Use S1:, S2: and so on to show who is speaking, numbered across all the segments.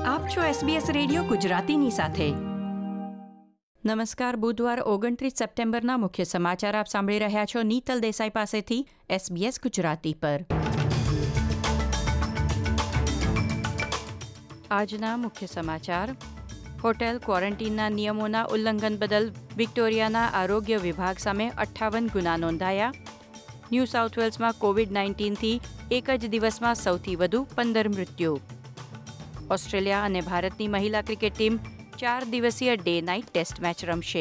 S1: આપ છો SBS radio ગુજરાતીની સાથે. નમસ્કાર. બુધવાર 29 સપ્ટેમ્બરના મુખ્ય સમાચાર આપ સાંભળી રહ્યા છો નીતલ દેસાઈ પાસેથી SBS ગુજરાતી પર. આજના મુખ્ય સમાચાર. હોટેલ ક્વોરન્ટીનના નિયમોના ઉલ્લંઘન બદલ વિક્ટોરિયાના આરોગ્ય વિભાગ સામે 58 ગુના નોંધાયા. ન્યૂ સાઉથ વેલ્સમાં કોવિડ-19થી એક જ દિવસમાં સૌથી વધુ 15 મૃત્યુ. ઓસ્ટ્રેલિયા અને ભારતની મહિલા ક્રિકેટ ટીમ 4 દિવસીય ડે નાઇટ ટેસ્ટ મેચ રમશે.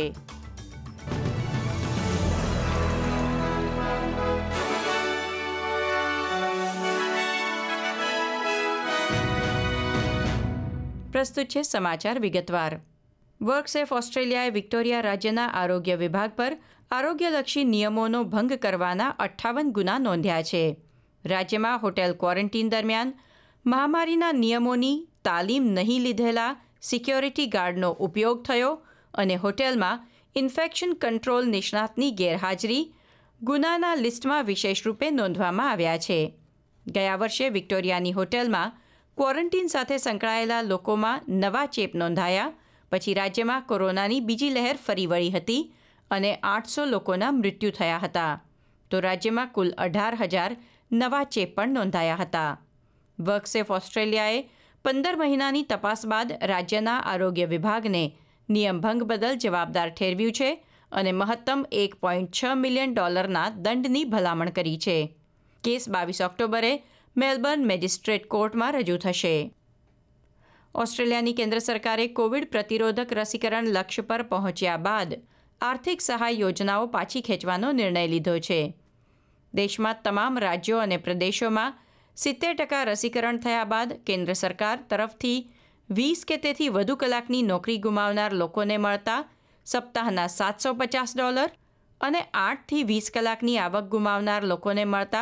S1: પ્રસ્તુત છે સમાચાર વિગતવાર. વર્કસેફ ઓસ્ટ્રેલિયાએ વિક્ટોરિયા રાજ્યના આરોગ્ય વિભાગ પર આરોગ્યલક્ષી નિયમોનો ભંગ કરવાના 58 ગુના નોંધ્યા છે. રાજ્યમાં હોટેલ ક્વોરન્ટીન દરમિયાન મહામારીના નિયમોની તાલીમ નહીં લીધેલા સિક્યોરિટી ગાર્ડનો ઉપયોગ થયો અને હોટેલમાં ઇન્ફેક્શન કંટ્રોલ નિષ્ણાતની ગેરહાજરી ગુનાના લિસ્ટમાં વિશેષ રૂપે નોંધવામાં આવ્યા છે. ગયા વર્ષે વિક્ટોરિયાની હોટેલમાં ક્વોરન્ટીન સાથે સંકળાયેલા લોકોમાં નવા ચેપ નોંધાયા પછી રાજ્યમાં કોરોનાની બીજી લહેર ફરી વળી હતી અને 800 લોકોના મૃત્યુ થયા હતા. તો રાજ્યમાં કુલ 18,000 નવા ચેપ પણ નોંધાયા હતા. વર્કસેફ ઓસ્ટ્રેલિયાએ 15 મહિનાની તપાસ બાદ રાજ્યના આરોગ્ય વિભાગને નિયમભંગ બદલ જવાબદાર ઠેરવ્યું છે અને મહત્તમ $1.6 મિલિયન દંડની ભલામણ કરી છે. કેસ 22 ઓક્ટોબરે મેલબર્ન મેજિસ્ટ્રેટ કોર્ટમાં રજૂ થશે. ઓસ્ટ્રેલિયાની કેન્દ્ર સરકારે કોવિડ પ્રતિરોધક રસીકરણ લક્ષ્ય પર પહોંચ્યા બાદ આર્થિક સહાય યોજનાઓ પાછી ખેંચવાનો નિર્ણય લીધો છે. દેશમાં તમામ રાજ્યો અને પ્રદેશોમાં 70% રસીકરણ થયા બાદ કેન્દ્ર સરકાર તરફથી 20 કે તેથી વધુ કલાકની નોકરી ગુમાવનાર લોકોને મળતા સપ્તાહના $750 અને 8 થી 20 કલાકની આવક ગુમાવનાર લોકોને મળતા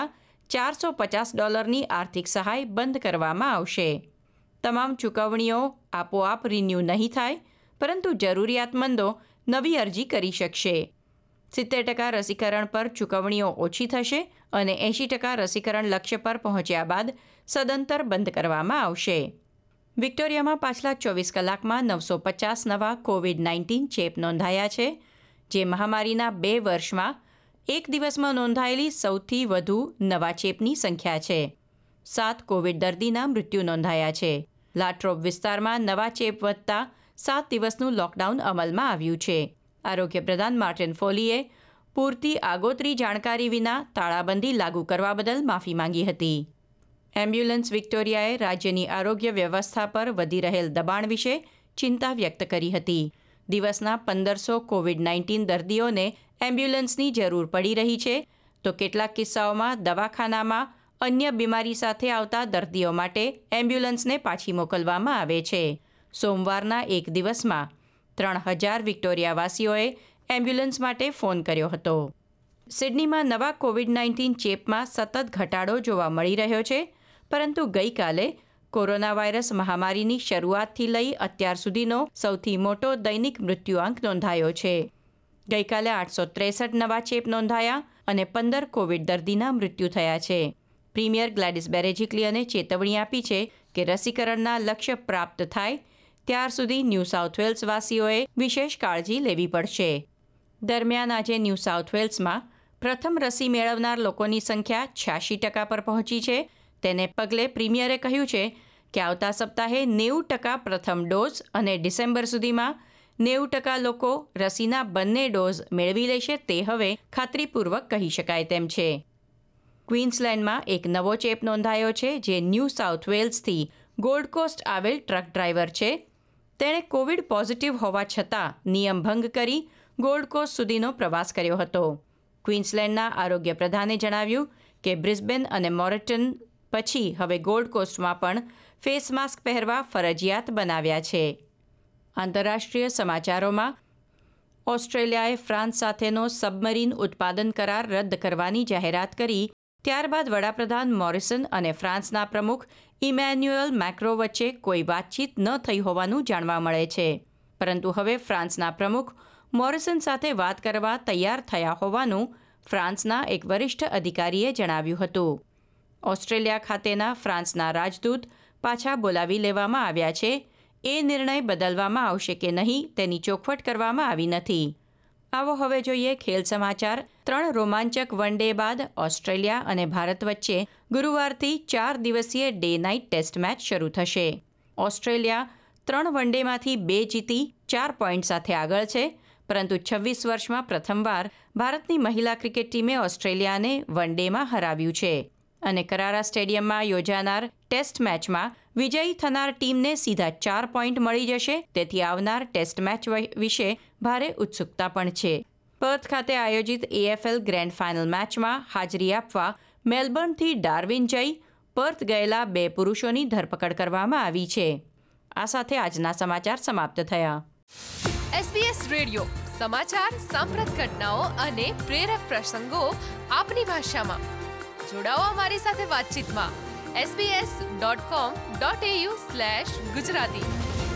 S1: $450ની આર્થિક સહાય બંધ કરવામાં આવશે. તમામ ચૂકવણીઓ આપોઆપ રિન્યૂ નહીં થાય, પરંતુ જરૂરિયાતમંદો નવી અરજી કરી શકશે. 70% રસીકરણ પર ચૂકવણીઓ ઓછી થશે અને 80% રસીકરણ લક્ષ્ય પર પહોંચ્યા બાદ સદંતર બંધ કરવામાં આવશે. વિક્ટોરિયામાં પાછલા 24 કલાકમાં 950 નવા કોવિડ-19 ચેપ નોંધાયા છે, જે મહામારીના 2 વર્ષમાં એક દિવસમાં નોંધાયેલી સૌથી વધુ નવા ચેપની સંખ્યા છે. 7 કોવિડ દર્દીના મૃત્યુ નોંધાયા છે. લાટ્રોબ વિસ્તારમાં નવા ચેપ વધતા 7 દિવસનું લોકડાઉન અમલમાં આવ્યું છે. આરોગ્ય પ્રધાન માર્ટિન ફોલીએ પૂરતી આગોતરી જાણકારી વિના તાળાબંધી લાગુ કરવા બદલ માફી માંગી હતી. એમ્બ્યુલન્સ વિક્ટોરિયાએ રાજ્યની આરોગ્ય વ્યવસ્થા પર વધી રહેલ દબાણ વિશે ચિંતા વ્યક્ત કરી હતી. દિવસના 1500 કોવિડ-19 દર્દીઓને એમ્બ્યુલન્સની જરૂર પડી રહી છે, તો કેટલાક કિસ્સાઓમાં દવાખાનામાં અન્ય બીમારી સાથે આવતા દર્દીઓ માટે એમ્બ્યુલન્સને પાછી મોકલવામાં આવે છે. સોમવારના એક દિવસમાં 3,000 વિક્ટોરિયાવાસીઓએ એમ્બ્યુલન્સ માટે ફોન કર્યો હતો. સિડનીમાં નવા કોવિડ-19 ચેપમાં સતત ઘટાડો જોવા મળી રહ્યો છે, પરંતુ ગઈકાલે કોરોના વાયરસ મહામારીની શરૂઆતથી લઈ અત્યાર સુધીનો સૌથી મોટો દૈનિક મૃત્યુઆંક નોંધાયો છે. ગઈકાલે 863 નવા ચેપ નોંધાયા અને 15 કોવિડ દર્દીના મૃત્યુ થયા છે. પ્રીમિયર ગ્લેડિસ બેરેજિક્લિયને ચેતવણી આપી છે કે રસીકરણના લક્ષ્ય પ્રાપ્ત થાય ત્યાર સુધી ન્યૂ સાઉથ વેલ્સ વાસીઓએ વિશેષ કાળજી લેવી પડશે. દરમિયાન આજે ન્યૂ સાઉથ વેલ્સમાં પ્રથમ રસી મેળવનાર લોકોની સંખ્યા 86% પર પહોંચી છે. તેને પગલે પ્રીમિયરે કહ્યું છે કે આવતા સપ્તાહે 90% પ્રથમ ડોઝ અને ડિસેમ્બર સુધીમાં 90% લોકો રસીના બંને ડોઝ મેળવી લેશે તે હવે ખાતરીપૂર્વક કહી શકાય તેમ છે. ક્વીન્સલેન્ડમાં એક નવો ચેપ નોંધાયો છે, જે ન્યૂ સાઉથ વેલ્સથી ગોલ્ડ કોસ્ટ આવેલ ટ્રક ડ્રાઈવર છે. તેણે કોવિડ પોઝિટિવ હોવા છતાં નિયમભંગ કરી ગોલ્ડ કોસ્ટ સુધીનો પ્રવાસ કર્યો હતો. ક્વીન્સલેન્ડના આરોગ્ય પ્રધાને જણાવ્યું કે બ્રિસ્બેન અને મોરેટન પછી હવે ગોલ્ડ કોસ્ટમાં પણ ફેસ માસ્ક પહેરવા ફરજિયાત બનાવ્યા છે. આંતરરાષ્ટ્રીય સમાચારોમાં ઓસ્ટ્રેલિયાએ ફ્રાન્સ સાથેનો સબમરીન ઉત્પાદન કરાર રદ કરવાની જાહેરાત કરી ત્યારબાદ વડાપ્રધાન મોરિસન અને ફ્રાન્સના પ્રમુખ ઇમેન્યુઅલ મેક્રો વચ્ચે કોઈ વાતચીત ન થઈ હોવાનું જાણવા મળે છે. પરંતુ હવે ફ્રાન્સના પ્રમુખ મોરિસન સાથે વાત કરવા તૈયાર થયા હોવાનું ફ્રાન્સના એક વરિષ્ઠ અધિકારીએ જણાવ્યું હતું. ઓસ્ટ્રેલિયા ખાતેના ફ્રાન્સના રાજદૂત પાછા બોલાવી લેવામાં આવ્યા છે એ નિર્ણય બદલવામાં આવશે કે નહીં તેની ચોખવટ કરવામાં આવી નથી. આવો હવે જોઈએ ખેલ સમાચાર. 3 રોમાંચક વન ડે બાદ ઓસ્ટ્રેલિયા અને ભારત વચ્ચે ગુરુવારથી 4 દિવસીય ડે નાઇટ ટેસ્ટ મેચ શરૂ થશે. ઓસ્ટ્રેલિયા 3 વન ડેમાંથી 2 જીતી 4 પોઈન્ટ સાથે આગળ છે, પરંતુ 26 વર્ષમાં પ્રથમવાર ભારતની મહિલા ક્રિકેટ ટીમે ઓસ્ટ્રેલિયાને વન ડેમાં હરાવ્યું છે અને કરારા સ્ટેડિયમમાં યોજાનાર ટેસ્ટ મેચમાં વિજયી થનાર ટીમને સીધા 4 પોઈન્ટ મળી જશે. તેથી આવનાર ટેસ્ટ મેચ વિશે ભારે ઉત્સુકતા પણ છે. પર્થ ખાતે આયોજિત AFL ગ્રેન્ડ ફાઇનલ મેચમાં હાજરી આપવા મેલબર્નથી ડાર્વિન જઈ પર્થ ગયેલા 2 પુરુષોની ધરપકડ કરવામાં આવી છે. આ સાથે આજના સમાચાર સમાપ્ત થયા.
S2: SBS રેડિયો સમાચાર, સાંપ્રત ઘટનાઓ અને પ્રેરક પ્રસંગો આપની ભાષામાં. જોડાઓ અમારી સાથે વાતચીતમાં sbs.com.au/gujarati.